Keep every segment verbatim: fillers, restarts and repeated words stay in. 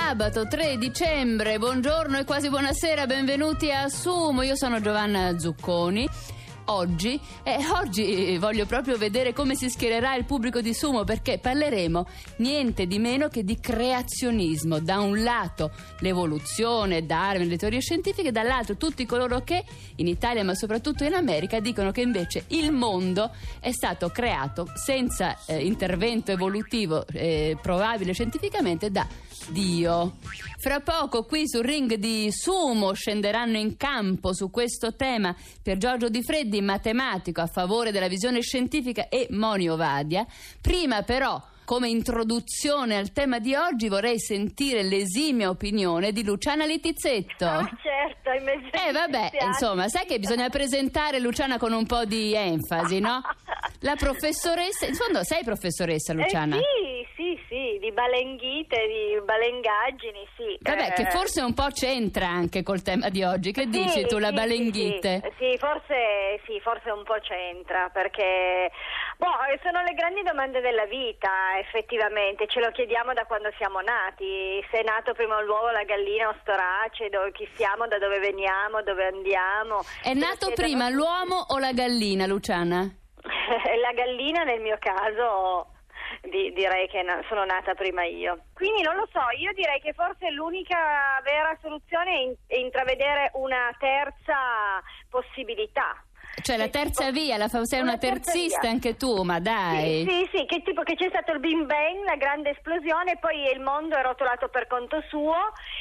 sabato tre dicembre, buongiorno e quasi buonasera, benvenuti a Sumo. Io sono Giovanna Zucconi. Oggi, eh, oggi voglio proprio vedere come si schiererà il pubblico di Sumo, perché parleremo niente di meno che di creazionismo. Da un lato l'evoluzione, Darwin, le teorie scientifiche, dall'altro tutti coloro che in Italia ma soprattutto in America dicono che invece il mondo è stato creato senza eh, intervento evolutivo eh, probabile scientificamente da Dio. Fra poco qui sul ring di Sumo scenderanno in campo su questo tema Pier Giorgio Di Freddi, matematico a favore della visione scientifica, e Moni Ovadia. Prima però, come introduzione al tema di oggi, vorrei sentire l'esimia opinione di Luciana Littizzetto. Ah, certo, in mezzo Eh vabbè, insomma, sai che bisogna presentare Luciana con un po' di enfasi, no? La professoressa, in fondo sei professoressa, Luciana? Eh sì, sì, sì, di balenghite, di balengaggini, sì. Vabbè, eh... che forse un po' c'entra anche col tema di oggi. Che sì, dici tu, la sì, balenghite? Sì, sì, forse sì, forse un po' c'entra, perché boh, sono le grandi domande della vita, effettivamente. Ce lo chiediamo da quando siamo nati. Se è nato prima l'uovo, la gallina o sto race, dove, chi siamo, da dove veniamo, dove andiamo. È nato prima l'uomo o la gallina, Luciana? La gallina, nel mio caso, di, direi che na- sono nata prima io. Quindi non lo so, io direi che forse l'unica vera soluzione è, in- è intravedere una terza possibilità. Cioè la terza via, la fa- sei una, una terzista via. Anche tu, ma dai. Sì, sì, sì, che tipo che c'è stato il Big Bang, la grande esplosione, poi il mondo è rotolato per conto suo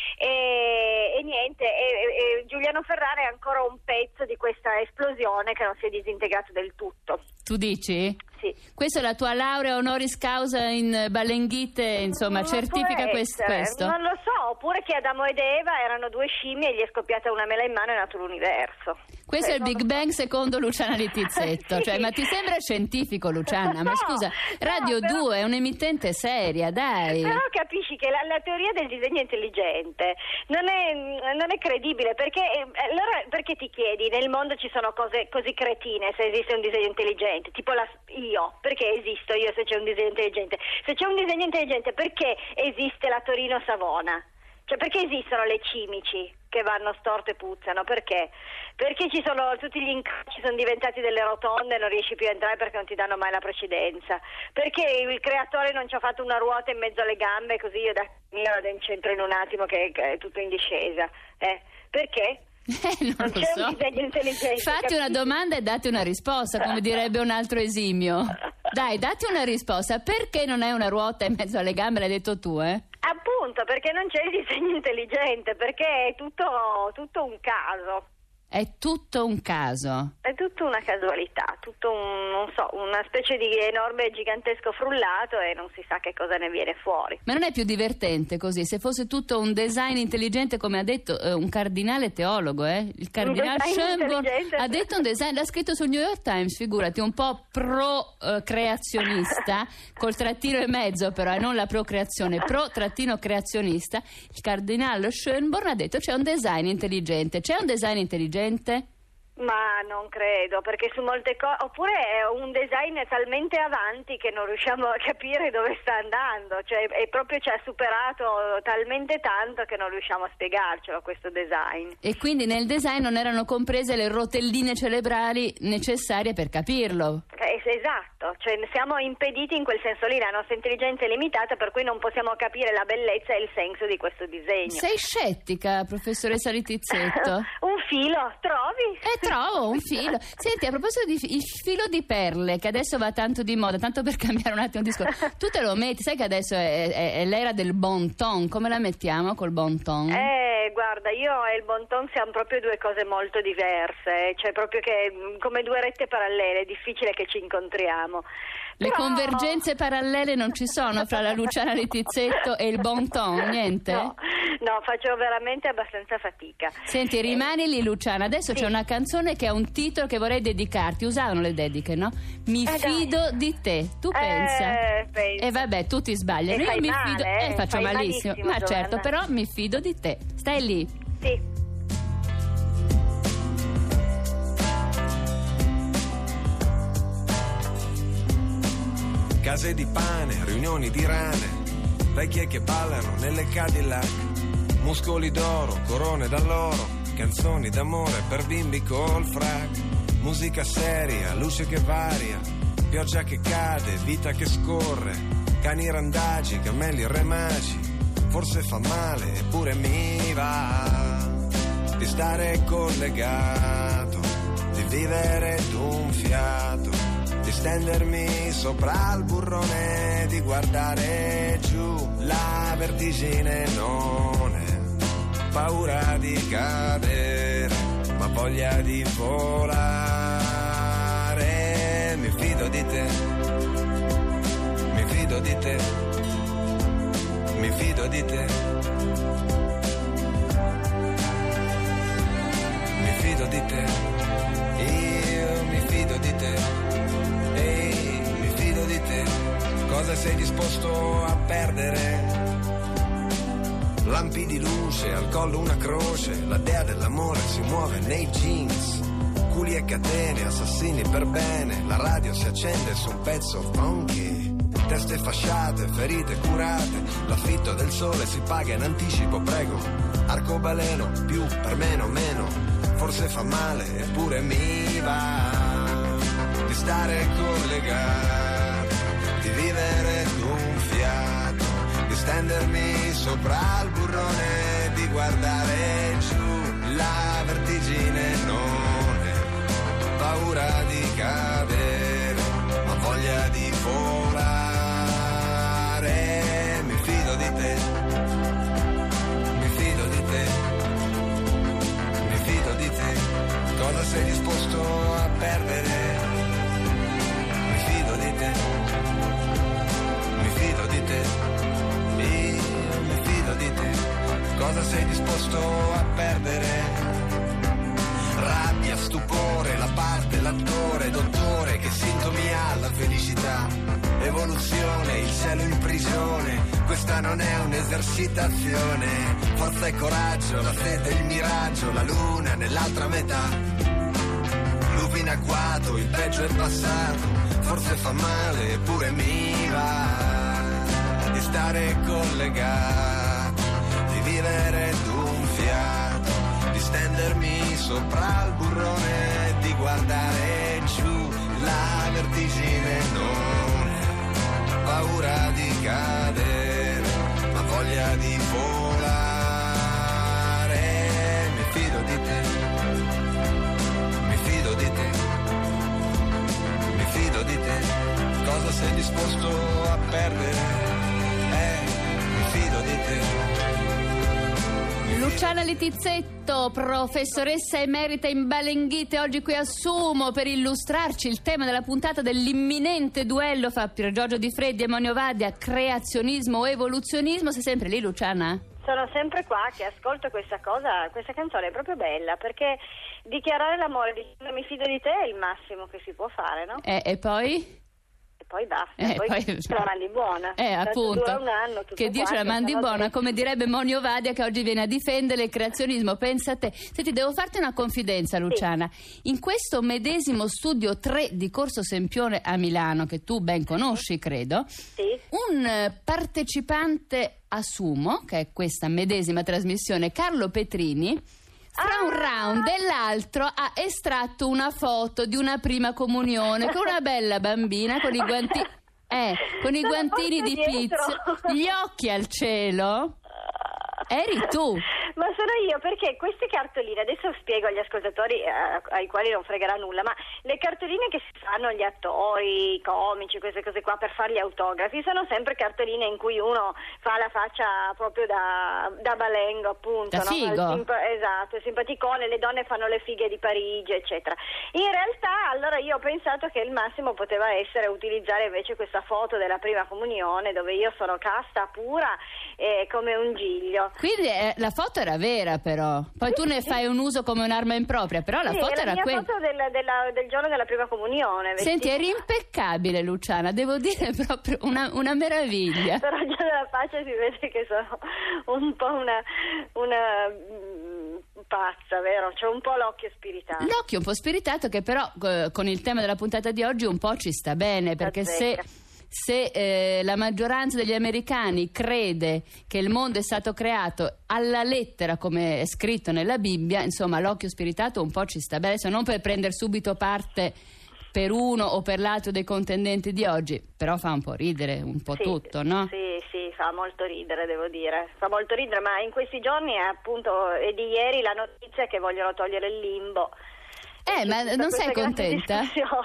e, e niente, e, e Giuliano Ferrara è ancora un pezzo di questa esplosione che non si è disintegrato del tutto. Tu dici? Sì. Questa è la tua laurea honoris causa in balenghite, insomma, Non certifica può quest- essere, questo? Non lo so, oppure che Adamo ed Eva erano due scimmie e gli è scoppiata una mela in mano e è nato l'universo. Questo eh, è il Big Bang secondo Luciana Littizzetto. Sì. Cioè, ma ti sembra scientifico, Luciana? Ma No, scusa, Radio no, però... due è un'emittente seria, dai. Però capisci che la, la teoria del disegno intelligente non è, non è credibile, perché allora perché ti chiedi, nel mondo ci sono cose così cretine se esiste un disegno intelligente, tipo la, io, perché esisto io se c'è un disegno intelligente? Se c'è un disegno intelligente, perché esiste la Torino Savona? Cioè, perché esistono le cimici che vanno storte e puzzano? Perché? Perché ci sono tutti gli incroci, sono diventati delle rotonde e non riesci più a entrare perché non ti danno mai la precedenza? Perché il creatore non ci ha fatto una ruota in mezzo alle gambe così io da io vado in centro in un attimo che, che è tutto in discesa? Eh? Perché? Eh, non, non lo c'è so. un disegno intelligente. Fatti capisci? una domanda e date una risposta, come direbbe un altro esimio. Dai, datti una risposta. Perché non è una ruota in mezzo alle gambe? L'hai detto tu, eh? Appunto, perché non c'è il disegno intelligente, perché è tutto, tutto un caso. È tutto un caso. È tutta una casualità, tutto un, non so, una specie di enorme e gigantesco frullato e non si sa che cosa ne viene fuori. Ma non è più divertente così? Se fosse tutto un design intelligente, come ha detto eh, un cardinale teologo, eh? Il cardinale Schönborn ha detto un design, l'ha scritto sul New York Times, figurati, un po' pro eh, creazionista, col trattino e mezzo però, e non la procreazione, pro trattino creazionista. Il cardinale Schönborn ha detto c'è un design intelligente. C'è un design intelligente? Ma non credo, perché su molte cose, oppure è un design talmente avanti che non riusciamo a capire dove sta andando, cioè è proprio ci ha superato talmente tanto che non riusciamo a spiegarcelo questo design. E quindi nel design non erano comprese le rotelline cerebrali necessarie per capirlo. Eh, esatto, cioè siamo impediti in quel senso lì, la nostra intelligenza è limitata, per cui non possiamo capire la bellezza e il senso di questo disegno. Sei scettica, professoressa Littizzetto? Un filo, trovi? Eh, trovo un filo. Senti, a proposito di fi- il filo di perle, che adesso va tanto di moda, tanto per cambiare un attimo il discorso, tu te lo metti, sai che adesso è, è, è l'era del bon ton, come la mettiamo col bon ton? Eh, guarda, io e il bon ton siamo proprio due cose molto diverse, cioè proprio che come due rette parallele, è difficile che ci incontriamo. Le Però... convergenze parallele non ci sono fra la Luciana Littizzetto e il bon ton, niente? No, no, faccio veramente abbastanza fatica. Senti, rimani lì, Luciana, adesso sì. C'è una canzone che ha un titolo che vorrei dedicarti, usavano le dediche, no? Mi eh, fido dai. di te, tu pensa? Eh, penso. E vabbè, tutti sbagliano, E io fai mi male, fido, eh, eh, faccio fai malissimo, malissimo, ma certo, Giovanna. però mi fido di te, stai lì. Sì. Case di pane, riunioni di rane, vecchie che ballano nelle Cadillac, muscoli d'oro, corone d'alloro, canzoni d'amore per bimbi col frac, musica seria, luce che varia, pioggia che cade, vita che scorre, cani randagi, cammelli e re magi, forse fa male eppure mi va di stare collegato, di vivere d'un fiato, di stendermi sopra il burrone, di guardare giù, la vertigine non è paura di cadere, ma voglia di volare. Mi fido di te, mi fido di te, mi fido di te, mi fido di te, io mi fido di te, ehi, mi fido di te. Cosa sei disposto a perdere? Lampi di luce, al collo una croce, la dea dell'amore si muove nei jeans, culi e catene, assassini per bene, la radio si accende su un pezzo funky, teste fasciate, ferite curate, l'affitto del sole si paga in anticipo, prego, arcobaleno, più per meno meno, forse fa male eppure mi va di stare collegato, di vivere d'un fiato, di stendermi sopra il burrone, di guardare giù, la vertigine non è paura di cadere, ma voglia di volare. Mi fido di te, mi fido di te, mi fido di te. Cosa sei disposto a perdere? Mi fido di te, mi fido di te, io mi fido di te. Cosa sei disposto a perdere? Rabbia, stupore, la parte, l'attore, dottore, che sintomi ha la felicità? Evoluzione, il cielo in prigione, questa non è un'esercitazione. Forza e coraggio, la sete, il miraggio, la luna nell'altra metà. Lupi in agguato, il peggio è passato, forse fa male eppure mi va di stare collegato, di vivere d'un fiato, di stendermi sopra il burrone, di guardare giù, la vertigine non è paura di cadere, ma voglia di volare. Mi fido di te, mi fido di te, mi fido di te. Cosa sei disposto a perdere? Eh, mi fido di te. Luciana Littizzetto, professoressa emerita in Balenghite, oggi qui a Sumo per illustrarci il tema della puntata dell'imminente duello fra Pier Giorgio Di Freddi e Monio Vadia, creazionismo o evoluzionismo. Sei sempre lì, Luciana? Sono sempre qua che ascolto questa cosa, questa canzone è proprio bella, perché dichiarare l'amore dicendo mi fido di te è il massimo che si può fare, no? E, e poi? Poi basta, eh, poi, poi ce la mandi buona. Eh, appunto, dura un anno, che Dio ce la mandi buona, come direbbe Monio Vadia, che oggi viene a difendere il creazionismo. Pensa a te. Senti, devo farti una confidenza, Luciana. Sì. In questo medesimo studio tre di Corso Sempione a Milano, che tu ben conosci, credo, sì, un partecipante a Sumo, che è questa medesima trasmissione, Carlo Petrini, fra un round e l'altro ha estratto una foto di una prima comunione con una bella bambina con i guanti, eh, con i guantini di pizza, gli occhi al cielo. Eri tu. Ma sono io, perché queste cartoline, adesso spiego agli ascoltatori eh, ai quali non fregherà nulla, ma le cartoline che si fanno gli attori, i comici, queste cose qua per fare gli autografi, sono sempre cartoline in cui uno fa la faccia proprio da, da balengo, appunto, da no? figo. Simp- esatto, simpaticone, le donne fanno le fighe di Parigi, eccetera. In realtà, allora io ho pensato che il massimo poteva essere utilizzare invece questa foto della prima comunione, dove io sono casta pura e come un giglio. Quindi eh, la foto era vera, però. Poi tu ne fai un uso come un'arma impropria, però la sì, foto era quella. quella. La foto del, della, del giorno della prima comunione. Senti, eri impeccabile, Luciana, devo dire proprio una, una meraviglia. Però già dalla faccia si vede che sono un po' una, una pazza, vero? C'è un po' l'occhio spiritato. L'occhio un po' spiritato, che però eh, con il tema della puntata di oggi un po' ci sta bene, perché se... se eh, la maggioranza degli americani crede che il mondo è stato creato alla lettera come è scritto nella Bibbia, insomma l'occhio spiritato un po' ci sta bene, adesso non per prendere subito parte per uno o per l'altro dei contendenti di oggi, però fa un po' ridere un po' sì, tutto, no? Sì, sì, fa molto ridere, devo dire, fa molto ridere, ma in questi giorni è appunto è di ieri la notizia che vogliono togliere il limbo. Eh, ma non sei contenta?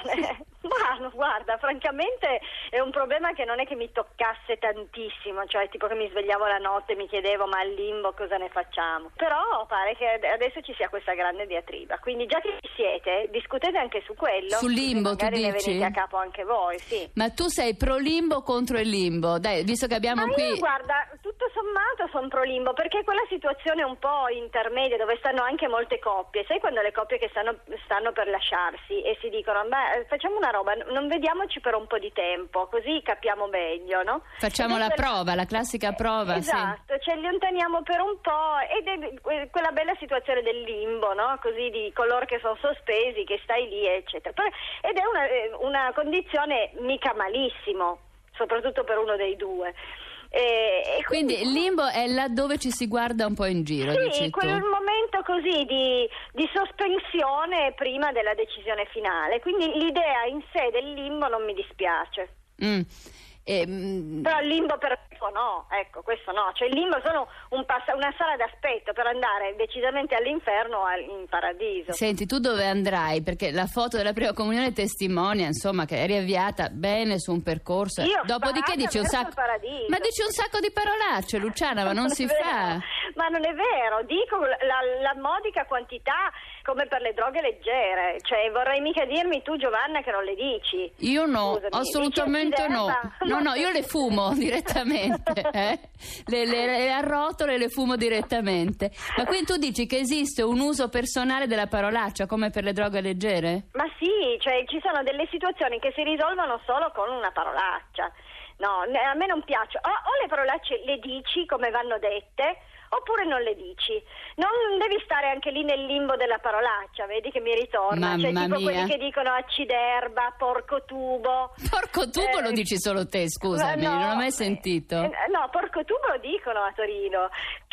Ma no, guarda, francamente è un problema che non è che mi toccasse tantissimo, cioè tipo che mi svegliavo la notte e mi chiedevo ma al limbo cosa ne facciamo, però pare che adesso ci sia questa grande diatriba, quindi già che ci siete discutete anche su quello. Sul limbo tu dici? Magari ne venite a capo anche voi, sì. Ma tu sei pro limbo o contro il limbo? Dai, visto che abbiamo ma qui... io, guarda, tutto sommato sono pro limbo, perché quella situazione un po' intermedia dove stanno anche molte coppie, sai quando le coppie che stanno, stanno per lasciarsi e si dicono beh facciamo una roba, non vediamoci per un po' di tempo, così capiamo meglio, no? Facciamo la prova, la classica prova. Esatto, sì. Ci allontaniamo per un po' ed è quella bella situazione del limbo, no? Così di coloro che sono sospesi, che stai lì, eccetera. Ed è una, una condizione mica malissimo, soprattutto per uno dei due. E, e quindi, quindi il limbo è là dove ci si guarda un po' in giro. Sì, quel tu. momento così di, di sospensione prima della decisione finale, quindi l'idea in sé del limbo non mi dispiace. Mm. E, mm... però il limbo perfetto no, ecco, questo no, cioè il limbo sono un pass- una sala d'aspetto per andare decisamente all'inferno o in paradiso. Senti, tu dove andrai? Perché la foto della prima comunione testimonia, insomma, che eri avviata bene su un percorso. Io dopodiché dici un sacco, ma dici un sacco di parolacce, Luciana, ma non si fa. Ma non è vero, dico la, la modica quantità come per le droghe leggere, cioè vorrei mica dirmi tu Giovanna che non le dici. Io no, Scusami, assolutamente no. No, no, io le fumo direttamente, eh? le, le, le arrotolo e le fumo direttamente. Ma quindi tu dici che esiste un uso personale della parolaccia come per le droghe leggere? Ma sì, cioè ci sono delle situazioni che si risolvono solo con una parolaccia. No, a me non piace. O, o le parolacce le dici come vanno dette, oppure non le dici. Non devi stare anche lì nel limbo della parolaccia, vedi che mi ritorna. Mamma cioè tipo mia. quelli che dicono acciderba, porco tubo. Porco tubo eh, lo dici solo te, scusami, no, non ho mai sentito. Eh, no, porco tubo lo dicono a Torino.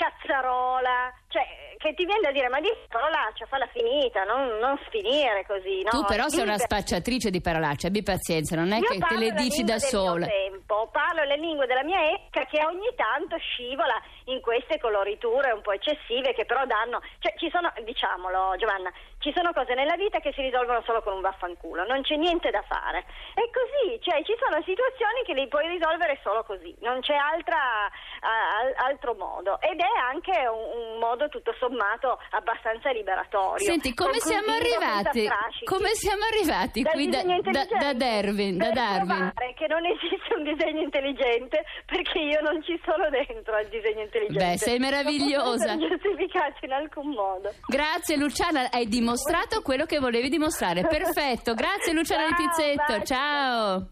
Cazzarola, cioè che ti viene da dire ma di parolaccia, falla finita, non, non sfinire così, no? Tu però sei una per... spacciatrice di parolacce, abbi pazienza, non è Io che te le dici da sola. Tempo, parlo le lingue della mia epoca che ogni tanto scivola in queste coloriture un po' eccessive che però danno, cioè ci sono, diciamolo Giovanna, ci sono cose nella vita che si risolvono solo con un vaffanculo, non c'è niente da fare. È così, cioè ci sono situazioni che le puoi risolvere solo così, non c'è altra uh, altro modo ed è anche un, un modo tutto sommato abbastanza liberatorio. Senti, come siamo arrivati? Come siamo arrivati qui da, da, da Darwin, da Darwin? Che non esiste un disegno intelligente perché io non ci sono dentro al disegno intelligente. Beh, sei meravigliosa. Non giustificato in alcun modo. Grazie Luciana, hai dimostrato quello che volevi dimostrare. Perfetto, grazie Luciana Di Pizzetto. Bye. Ciao.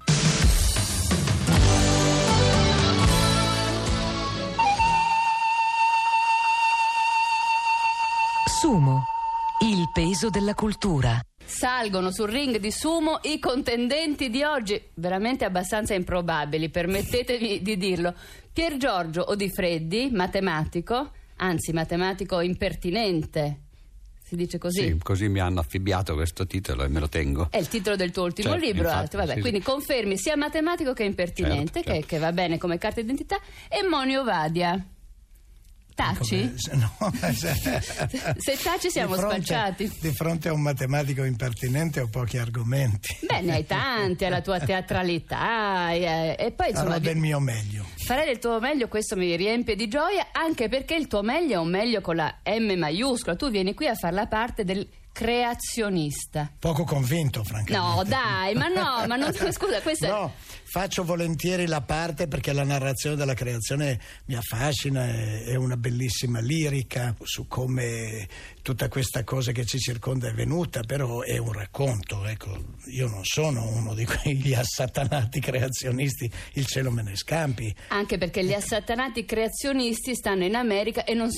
Sumo, il peso della cultura. Salgono sul ring di sumo i contendenti di oggi, veramente abbastanza improbabili, permettetevi di dirlo. Pier Giorgio Odifreddi, matematico, anzi matematico impertinente, si dice così? Sì, così mi hanno affibbiato questo titolo e me lo tengo. È il titolo del tuo ultimo certo, libro, infatti, vabbè, sì, quindi sì. confermi sia matematico che impertinente, certo, che, certo. che va bene come carta d'identità, e Monio Vadia. Taci? No, se taci siamo di fronte, spacciati. Di fronte a un matematico impertinente ho pochi argomenti. Beh, ne hai tanti, alla tua teatralità e, e poi insomma Farò del mio meglio. Farei del tuo meglio, questo mi riempie di gioia, anche perché il tuo meglio è un meglio con la M maiuscola. Tu vieni qui a far la parte del creazionista. Poco convinto, francamente. No, dai, ma no, ma non scusa, questa No, faccio volentieri la parte perché la narrazione della creazione mi affascina, è, è una bellissima lirica su come tutta questa cosa che ci circonda è venuta, però è un racconto, ecco, io non sono uno di quegli assatanati creazionisti, il cielo me ne scampi. Anche perché gli assatanati creazionisti stanno in America e non sono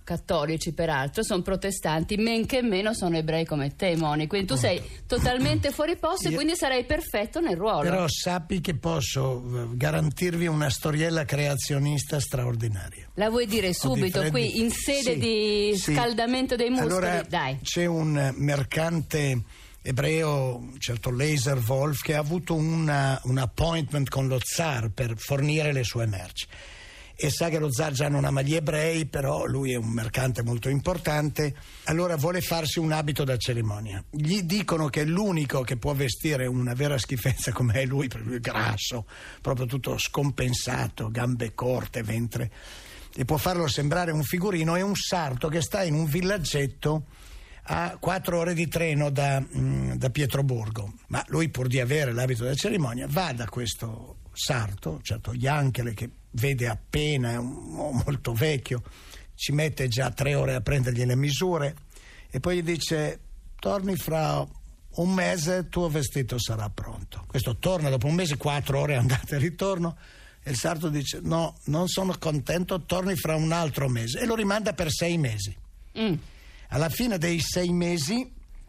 cattolici peraltro, sono protestanti, men che meno sono ebrei come te, Moni, quindi tu sei totalmente fuori posto. Io... e quindi sarai perfetto nel ruolo. Però sappi che posso garantirvi una storiella creazionista straordinaria. La vuoi dire subito Freddi... qui in sede sì, di sì. scaldamento dei muscoli? Allora, dai. C'è un mercante ebreo, un certo Laser Wolf, che ha avuto una, un appointment con lo zar per fornire le sue merci. E sa che lo zar già non ama gli ebrei, però lui è un mercante molto importante, allora vuole farsi un abito da cerimonia. Gli dicono che è l'unico che può vestire una vera schifezza come è lui, perché lui è grasso, proprio tutto scompensato, gambe corte, ventre, e può farlo sembrare un figurino. È un sarto che sta in un villaggetto a quattro ore di treno da, mh, da Pietroburgo. Ma lui, pur di avere l'abito da cerimonia, va da questo sarto, certo Yankele, che vede appena, è un uomo molto vecchio, ci mette già tre ore a prendergli le misure e poi gli dice: torni fra un mese, il tuo vestito sarà pronto. Questo torna dopo un mese, quattro ore andata e ritorno, e il sarto dice: no, non sono contento, torni fra un altro mese, e lo rimanda per sei mesi. mm. Alla fine dei sei mesi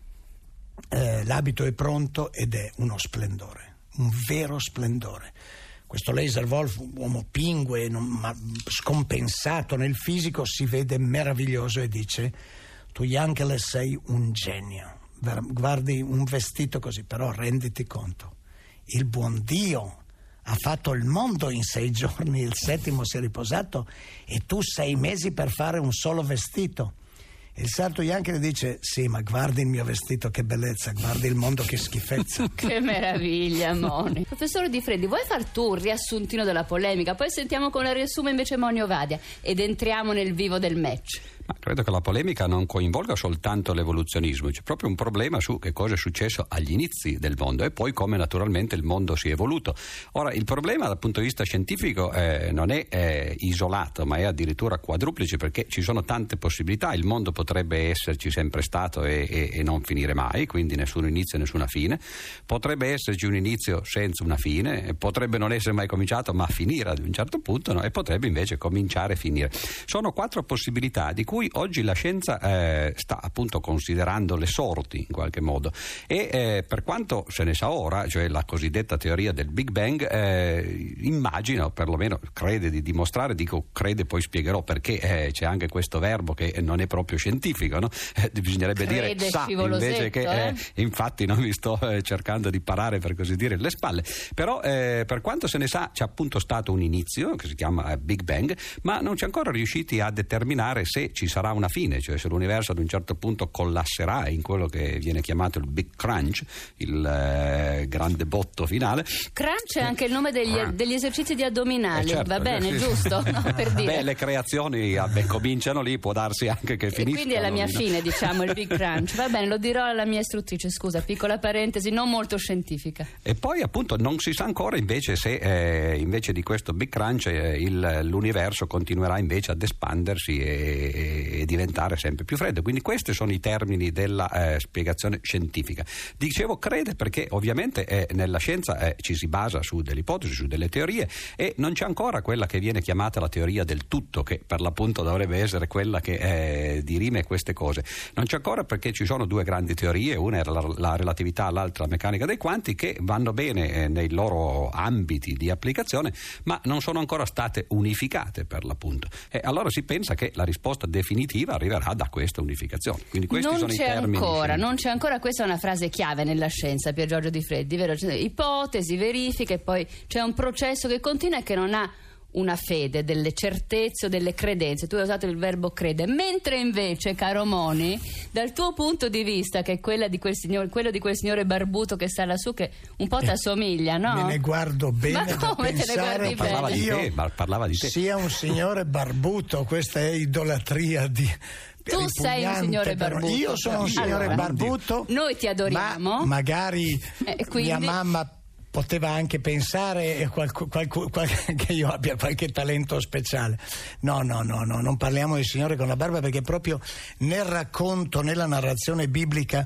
eh, l'abito è pronto ed è uno splendore, un vero splendore. Questo Laser Wolf, un uomo pingue, non, ma scompensato nel fisico, si vede meraviglioso e dice: tu Yankele sei un genio, guardi un vestito così, però renditi conto, il buon Dio ha fatto il mondo in sei giorni, il settimo si è riposato e tu sei mesi per fare un solo vestito. E il sarto Yankele dice: sì, ma guardi il mio vestito, che bellezza, guardi il mondo, che schifezza. Che meraviglia, Moni. Professore Di Freddi, vuoi far tu un riassuntino della polemica? Poi sentiamo con la riassume invece Moni Ovadia ed entriamo nel vivo del match. Ma credo che la polemica non coinvolga soltanto l'evoluzionismo, c'è proprio un problema su che cosa è successo agli inizi del mondo e poi come naturalmente il mondo si è evoluto. Ora, il problema dal punto di vista scientifico eh, non è eh, isolato, ma è addirittura quadruplice, perché ci sono tante possibilità. Il mondo potrebbe esserci sempre stato e, e, e non finire mai, quindi nessun inizio e nessuna fine. Potrebbe esserci un inizio senza una fine, potrebbe non essere mai cominciato ma finire ad un certo punto, no? E potrebbe invece cominciare e finire. Sono quattro possibilità di cui oggi la scienza eh, sta appunto considerando le sorti in qualche modo e eh, per quanto se ne sa ora, cioè la cosiddetta teoria del Big Bang, eh, immagina o perlomeno crede di dimostrare, dico crede poi spiegherò perché eh, c'è anche questo verbo che non è proprio scientifico, no? Eh, bisognerebbe crede dire sa invece che eh, eh? infatti non mi sto eh, cercando di parare per così dire le spalle, però eh, per quanto se ne sa c'è appunto stato un inizio che si chiama eh, Big Bang, ma non c'è ancora riusciti a determinare se ci sarà una fine, cioè se l'universo ad un certo punto collasserà in quello che viene chiamato il Big Crunch, il eh, grande botto finale. Crunch è anche il nome degli, ah. degli esercizi di addominali, eh certo, va bene, sì, giusto? No, per dire. Beh, le creazioni ah, beh, cominciano lì, può darsi anche che finiscano. Quindi è la mia lì, fine, no? Diciamo, il Big Crunch. Va bene, lo dirò alla mia istruttrice, scusa, piccola parentesi, non molto scientifica. E poi appunto non si sa ancora invece se eh, invece di questo Big Crunch eh, il, l'universo continuerà invece ad espandersi e, e diventare sempre più freddo. Quindi questi sono i termini della eh, spiegazione scientifica. Dicevo crede perché ovviamente eh, nella scienza eh, ci si basa su delle ipotesi, su delle teorie e non c'è ancora quella che viene chiamata la teoria del tutto, che per l'appunto dovrebbe essere quella che eh, dirime queste cose. Non c'è ancora perché ci sono due grandi teorie, una è la, la relatività, l'altra la meccanica dei quanti, che vanno bene eh, nei loro ambiti di applicazione ma non sono ancora state unificate per l'appunto. E allora si pensa che la risposta definitiva arriverà da questa unificazione. Quindi questi non sono c'è i termini. Ancora, non c'è ancora, questa è una frase chiave nella scienza, Pier Giorgio Di Freddi, vero? Ipotesi, verifiche, poi c'è un processo che continua e che non ha una fede, delle certezze o delle credenze. Tu hai usato il verbo crede, mentre invece, caro Moni, dal tuo punto di vista, che è quella di quel signore, quello di quel signore barbuto che sta lassù, che un po' ti assomiglia, no? Me ne guardo bene. Ma da come te ne guardi parlava bene? Di te, io parlava di te. Sia un signore barbuto, questa è idolatria di... Tu sei un signore barbuto. Io sono un signore allora, barbuto. Noi ti adoriamo. Ma magari eh, quindi... mia mamma poteva anche pensare qualcu, qualcu, qual, che io abbia qualche talento speciale. No, no, no, no, non parliamo di signore con la barba, perché proprio nel racconto, nella narrazione biblica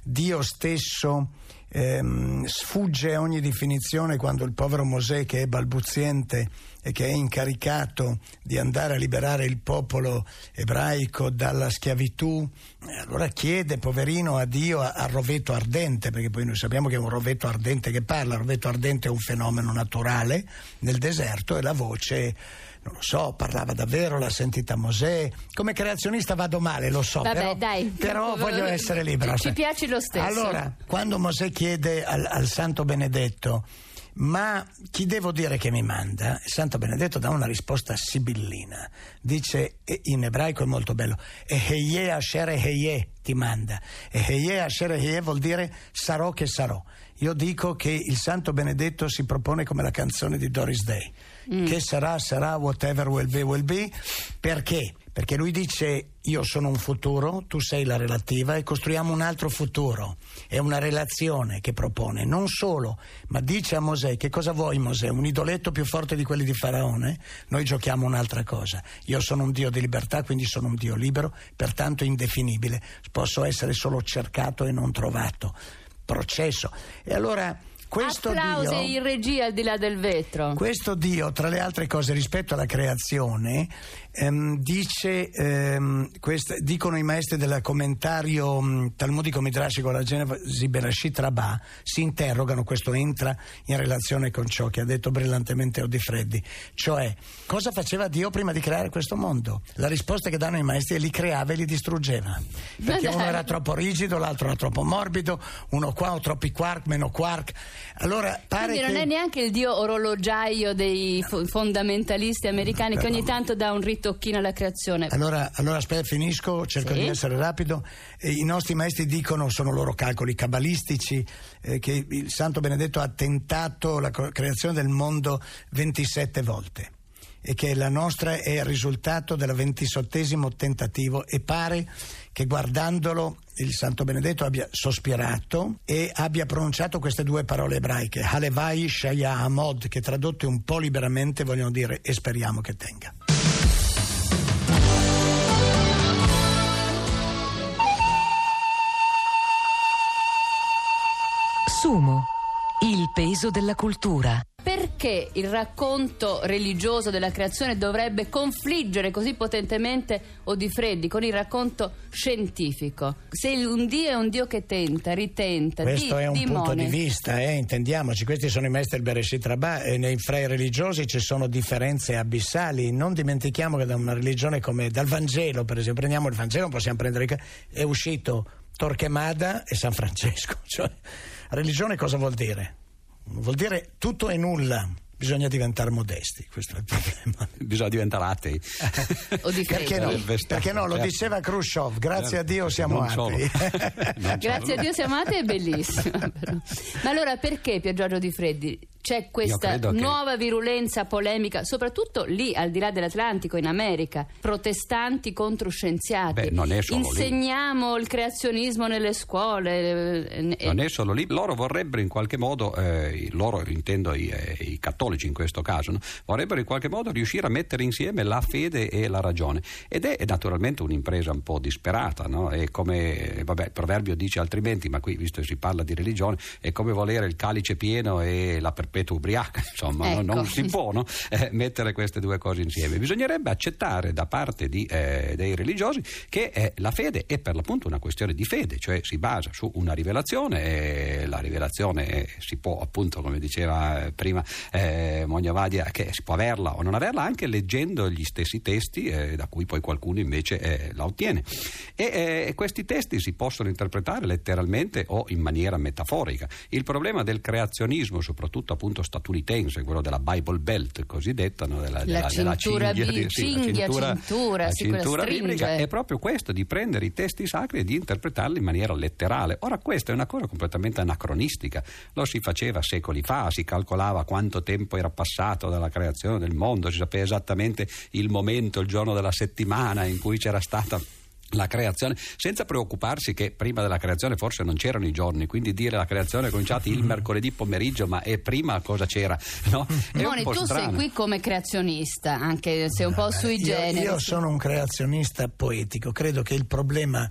Dio stesso ehm, sfugge a ogni definizione quando il povero Mosè, che è balbuziente e che è incaricato di andare a liberare il popolo ebraico dalla schiavitù, allora chiede, poverino, a Dio al rovetto ardente, perché poi noi sappiamo che è un rovetto ardente che parla. Il rovetto ardente è un fenomeno naturale nel deserto, e la voce, non lo so, parlava davvero, l'ha sentita Mosè. Come creazionista vado male, lo so. Vabbè, però, dai. però voglio essere libero. Ci, ci piace lo stesso. Allora, quando Mosè chiede al, al Santo Benedetto: ma chi devo dire che mi manda? Il Santo Benedetto dà una risposta sibillina. Dice, in ebraico è molto bello, Eheye Asher Eheye ti manda. Eheye Asher Eheye vuol dire sarò che sarò. Io dico che il Santo Benedetto si propone come la canzone di Doris Day. Mm. Che sarà, sarà, whatever will be, will be. Perché? Perché lui dice: io sono un futuro, tu sei la relativa, e costruiamo un altro futuro. È una relazione che propone. Non solo, ma dice a Mosè: che cosa vuoi, Mosè? Un idoletto più forte di quelli di Faraone? Noi giochiamo un'altra cosa. Io sono un Dio di libertà, quindi sono un Dio libero, pertanto indefinibile. Posso essere solo cercato e non trovato. Processo. E allora questo applausi Dio, in regia al di là del vetro. Questo Dio, tra le altre cose, rispetto alla creazione, ehm, dice, ehm, quest, dicono i maestri del commentario mh, talmudico midrashico alla Genesi Bereshit Rabbah, si interrogano, questo entra in relazione con ciò che ha detto brillantemente Odifreddi, cioè cosa faceva Dio prima di creare questo mondo? La risposta che danno i maestri è: li creava e li distruggeva, perché uno era troppo rigido, l'altro era troppo morbido, uno qua o troppi quark, meno quark. Allora, pare quindi non che... è neanche il dio orologiaio dei fondamentalisti americani, no, che ogni tanto dà un ritocchino alla creazione. Allora, allora aspetta, finisco, cerco sì. di essere rapido. Eh, I nostri maestri dicono, sono loro calcoli cabalistici, eh, che il Santo Benedetto ha tentato la creazione del mondo ventisette volte, e che la nostra è il risultato del ventisettesimo tentativo, e pare che guardandolo il Santo Benedetto abbia sospirato e abbia pronunciato queste due parole ebraiche, Halevai Shaya Amod, che tradotte un po' liberamente vogliono dire: e speriamo che tenga. Sumo, il peso della cultura. Perché il racconto religioso della creazione dovrebbe confliggere così potentemente, Odifreddi, con il racconto scientifico? Se un Dio è un Dio che tenta, ritenta, questo di, è un dimone. punto di vista, eh, intendiamoci. Questi sono i maestri del Bereshit Rabbah, e nei fra i religiosi ci sono differenze abissali. Non dimentichiamo che da una religione come dal Vangelo, per esempio, prendiamo il Vangelo, non possiamo prendere, è uscito Torquemada e San Francesco. Cioè, religione cosa vuol dire? Vuol dire tutto e nulla. Bisogna diventare modesti, questo è il problema. Bisogna diventare atei. Perché no? Perché no? Lo diceva Khrushchev, grazie a Dio siamo atei. Grazie a Dio siamo atei, è bellissimo. Però. Ma allora perché, Pier Giorgio Odifreddi, c'è questa nuova che... virulenza polemica, soprattutto lì al di là dell'Atlantico, in America, protestanti contro scienziati? Beh, non è solo insegniamo lì. Il creazionismo nelle scuole. Non è solo lì, loro vorrebbero in qualche modo, eh, loro intendo i, eh, i cattolici in questo caso, no? Vorrebbero in qualche modo riuscire a mettere insieme la fede e la ragione, ed è, è naturalmente un'impresa un po' disperata, no? È come, vabbè, il proverbio dice altrimenti, ma qui visto che si parla di religione, è come volere il calice pieno e la perpetua ubriaca, insomma, ecco. no? Non si può, no? eh, mettere queste due cose insieme. Bisognerebbe accettare da parte di, eh, dei religiosi che eh, la fede è per l'appunto una questione di fede, cioè si basa su una rivelazione, e la rivelazione eh, si può, appunto, come diceva eh, prima eh, Mognavadia, che si può averla o non averla anche leggendo gli stessi testi, eh, da cui poi qualcuno invece eh, la ottiene, e eh, questi testi si possono interpretare letteralmente o in maniera metaforica. Il problema del creazionismo, soprattutto appunto statunitense, quello della Bible Belt cosiddetta, no? della, la della, cintura, della cinghia, bi- sì, cinghia, la cintura, cintura, la sì, cintura biblica, stringe. è proprio questo, di prendere i testi sacri e di interpretarli in maniera letterale. Ora, questa è una cosa completamente anacronistica, lo si faceva secoli fa, si calcolava quanto tempo era passato dalla creazione del mondo, si sapeva esattamente il momento, il giorno della settimana in cui c'era stata la creazione, senza preoccuparsi che prima della creazione forse non c'erano i giorni, quindi dire la creazione è cominciata il mercoledì pomeriggio, ma è prima cosa c'era, no? È Moni, un po' tu strano. sei qui come creazionista, anche se un po' sui generis. Io, io sono un creazionista poetico, credo che il problema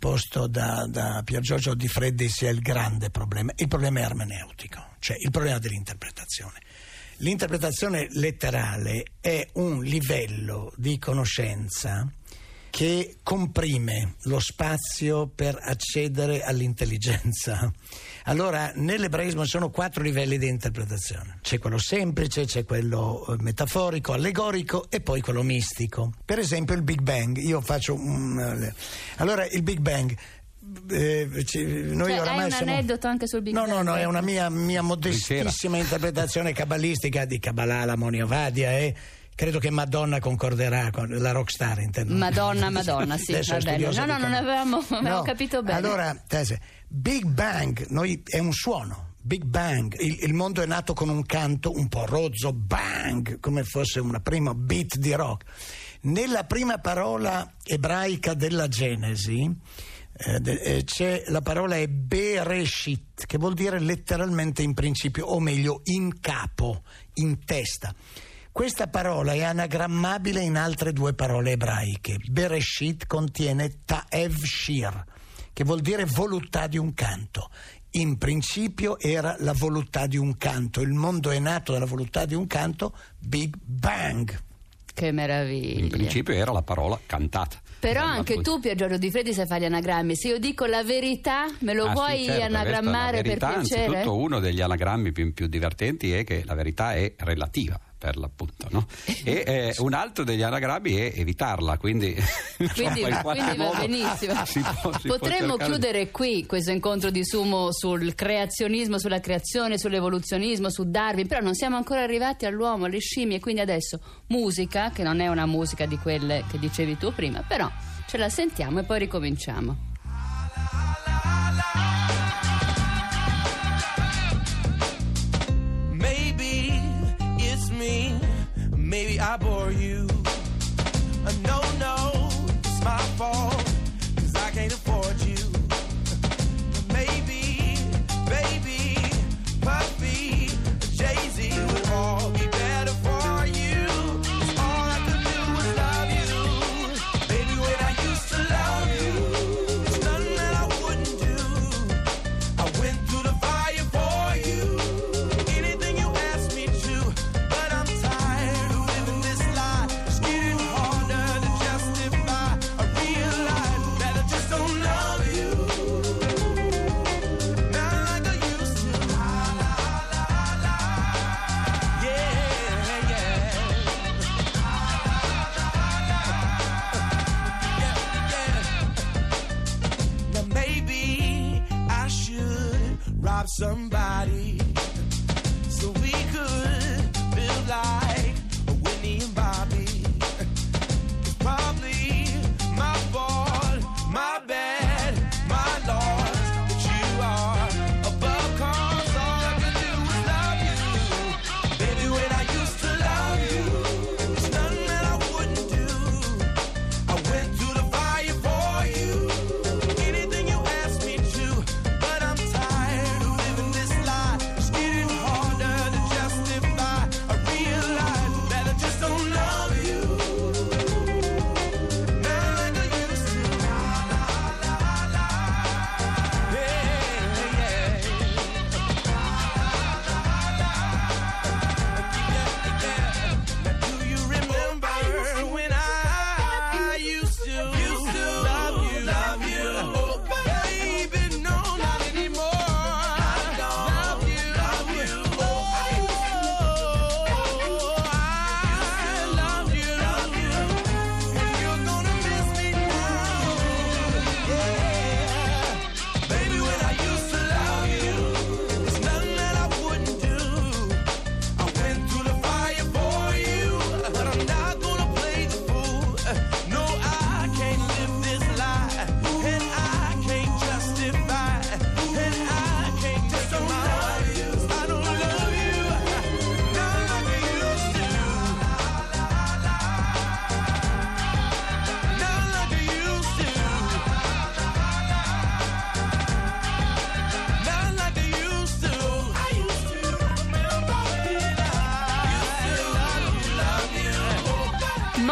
esposto da, da Pier Giorgio Di Freddi sia il grande problema. Il problema è ermeneutico, cioè il problema dell'interpretazione. L'interpretazione letterale è un livello di conoscenza che comprime lo spazio per accedere all'intelligenza. Allora, nell'ebraismo sono quattro livelli di interpretazione. C'è quello semplice, c'è quello metaforico, allegorico e poi quello mistico. Per esempio il Big Bang. Io faccio un... Allora, il Big Bang... Eh, noi cioè, oramai hai un siamo... aneddoto anche sul Big no, Bang? No, no, è una mia, mia modestissima interpretazione cabalistica di Kabbalah, la Moniovadia, e credo che Madonna concorderà con la rockstar, intendo. Madonna, Madonna, sì, va bene. No, no, non avevamo, avevamo no, capito bene. Allora, tese, Big Bang, noi, è un suono. Big Bang, il, il mondo è nato con un canto un po' rozzo, bang, come fosse una prima beat di rock. Nella prima parola ebraica della Genesi eh, c'è la parola è Bereshit, che vuol dire letteralmente in principio, o meglio in capo, in testa. Questa parola è anagrammabile in altre due parole ebraiche. Bereshit contiene Ta'ev Shir, che vuol dire voluttà di un canto. In principio era la voluttà di un canto, il mondo è nato dalla voluttà di un canto, Big Bang. Che meraviglia. In principio era la parola cantata. Però anche tu, Pier Giorgio Di Freddi, sai fare gli anagrammi. Se io dico la verità, me lo ah, vuoi sì, certo, anagrammare verità, per piacere? Anzitutto uno degli anagrammi più, più divertenti è che la verità è relativa, per l'appunto, no? E eh, un altro degli anagrammi è evitarla, quindi quindi, insomma, quindi va benissimo. Si può, si Potremmo può chiudere qui questo incontro di Sumo sul creazionismo, sulla creazione, sull'evoluzionismo, su Darwin, però non siamo ancora arrivati all'uomo, alle scimmie, quindi adesso musica, che non è una musica di quelle che dicevi tu prima, però ce la sentiamo e poi ricominciamo. Maybe I bore you. Uh, no, no, it's my fault, 'cause I can't afford you. Maybe, baby, Puffy, Jay-Z would all be better for you. All I could do was love you. Baby, when I used to love you, there's nothing that I wouldn't do. I went through the fire for you. Anything you asked me to, but I'm tired. Somebody, so we could build like Whitney and Bobby. It's probably my fault, my bad, my loss, that you are above, 'cause all I can do is love you. Baby, when I used to love you, there's nothing that I wouldn't do. I went through the fire for you. Anything you asked me to, but I'm tired.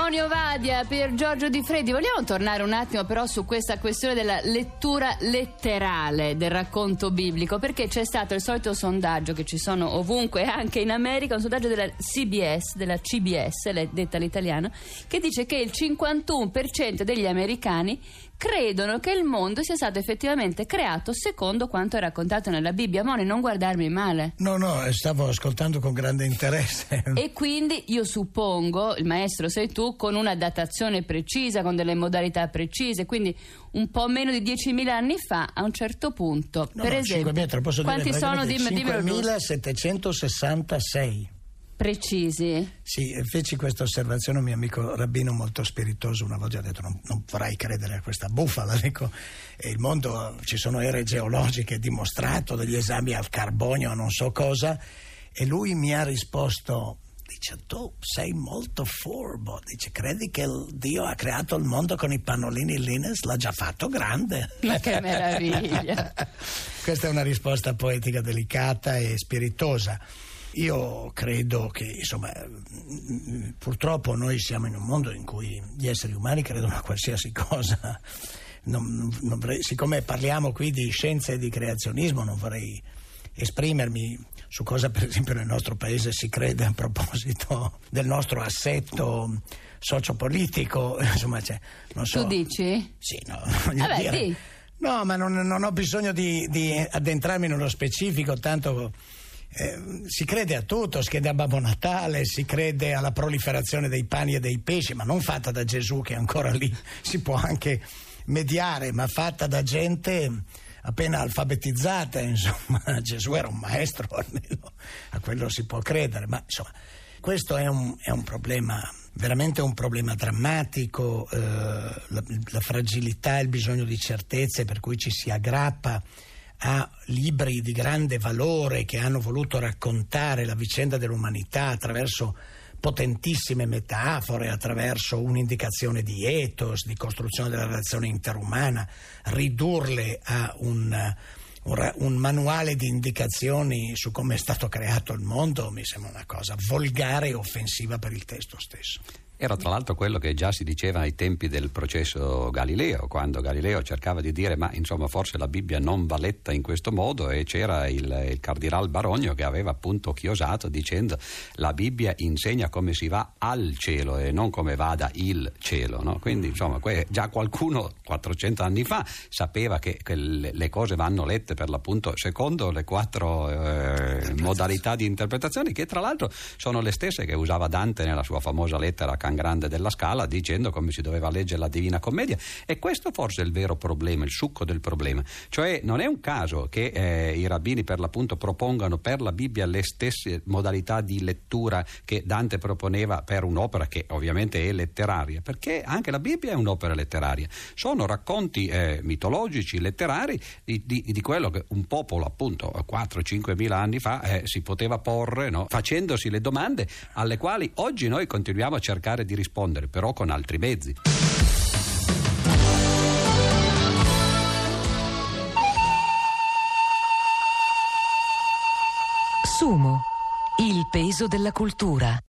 Antonio Vadia, per Giorgio Di Freddi. Vogliamo tornare un attimo però su questa questione della lettura letterale del racconto biblico, perché c'è stato il solito sondaggio che ci sono ovunque, anche in America, un sondaggio della C B S, della C B S, detta l'italiana, che dice che il cinquantuno per cento degli americani credono che il mondo sia stato effettivamente creato secondo quanto è raccontato nella Bibbia. Moni, non guardarmi male. No, no, stavo ascoltando con grande interesse. E quindi io suppongo, il maestro sei tu, con una datazione precisa, con delle modalità precise, quindi un po' meno di diecimila anni fa, a un certo punto, No, per no, esempio, cinquemila, posso quanti dire, sono? Dimmi, dimmelo giusto. cinquemilasettecentosessantasei. Precisi? Sì, feci questa osservazione a un mio amico rabbino molto spiritoso una volta. Ha detto non, non vorrei credere a questa bufala, dico, e il mondo, ci sono ere geologiche dimostrato, degli esami al carbonio, non so cosa, e lui mi ha risposto, dice, tu sei molto furbo, dice, credi che il Dio ha creato il mondo con i pannolini Linus? L'ha già fatto grande. Ma che meraviglia. Questa è una risposta poetica, delicata e spiritosa. Io credo che, insomma, purtroppo noi siamo in un mondo in cui gli esseri umani credono a qualsiasi cosa. Non, non vorrei, siccome parliamo qui di scienza e di creazionismo, non vorrei esprimermi su cosa per esempio nel nostro paese si crede a proposito del nostro assetto sociopolitico. Insomma, cioè, non so. Tu dici? Sì, no, voglio Vabbè, dire. di. No, ma non, non ho bisogno di, di addentrarmi nello specifico, tanto eh, si crede a tutto, si crede a Babbo Natale, si crede alla proliferazione dei pani e dei pesci, ma non fatta da Gesù, che ancora lì si può anche mediare, ma fatta da gente appena alfabetizzata. Insomma, Gesù era un maestro, almeno a quello si può credere, ma insomma questo è un, è un problema, veramente un problema drammatico, eh, la, la fragilità, il bisogno di certezze per cui ci si aggrappa a libri di grande valore che hanno voluto raccontare la vicenda dell'umanità attraverso potentissime metafore, attraverso un'indicazione di ethos, di costruzione della relazione interumana, ridurle a un, un, un manuale di indicazioni su come è stato creato il mondo mi sembra una cosa volgare e offensiva per il testo stesso. Era tra l'altro quello che già si diceva ai tempi del processo Galileo, quando Galileo cercava di dire ma insomma forse la Bibbia non va letta in questo modo, e c'era il, il cardinal Baronio che aveva appunto chiosato dicendo la Bibbia insegna come si va al cielo e non come vada il cielo, no? Quindi insomma que- già qualcuno quattrocento anni fa sapeva che, che le, le cose vanno lette per l'appunto secondo le quattro eh, modalità di interpretazione, che tra l'altro sono le stesse che usava Dante nella sua famosa lettera Can Grande della Scala, dicendo come si doveva leggere la Divina Commedia. E questo forse è il vero problema, il succo del problema, cioè non è un caso che eh, i rabbini per l'appunto propongano per la Bibbia le stesse modalità di lettura che Dante proponeva per un'opera che ovviamente è letteraria, perché anche la Bibbia è un'opera letteraria, sono racconti eh, mitologici, letterari di, di, di quello che un popolo appunto quattro cinque mila anni fa eh, si poteva porre, no? Facendosi le domande alle quali oggi noi continuiamo a cercare di rispondere, però con altri mezzi. Sumo, il peso della cultura.